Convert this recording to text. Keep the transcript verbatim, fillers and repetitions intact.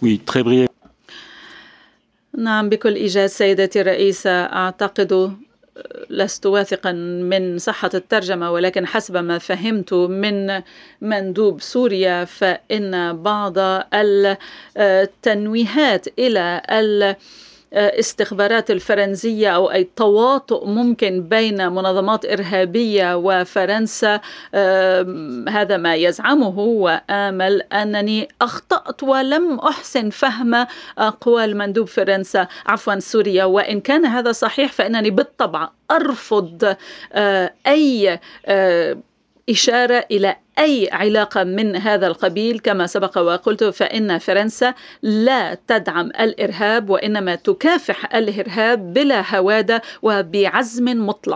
Oui, très brièvement. نعم، بكل إيجاز سيدتي الرئيسة. أعتقد لست واثقا من صحة الترجمة، ولكن حسب ما فهمت من مندوب سوريا فإن بعض التنويهات إلى الاستخبارات الفرنسية أو أي تواطؤ ممكن بين منظمات إرهابية وفرنسا، هذا ما يزعمه، وآمل أنني أخطأت ولم أحسن فهم أقوال مندوب فرنسا عفوا سوريا. وإن كان هذا صحيح فإنني بالطبع أرفض أي إشارة إلى أي علاقة من هذا القبيل. كما سبق وقلت فإن فرنسا لا تدعم الإرهاب، وإنما تكافح الإرهاب بلا هوادة وبعزم مطلق.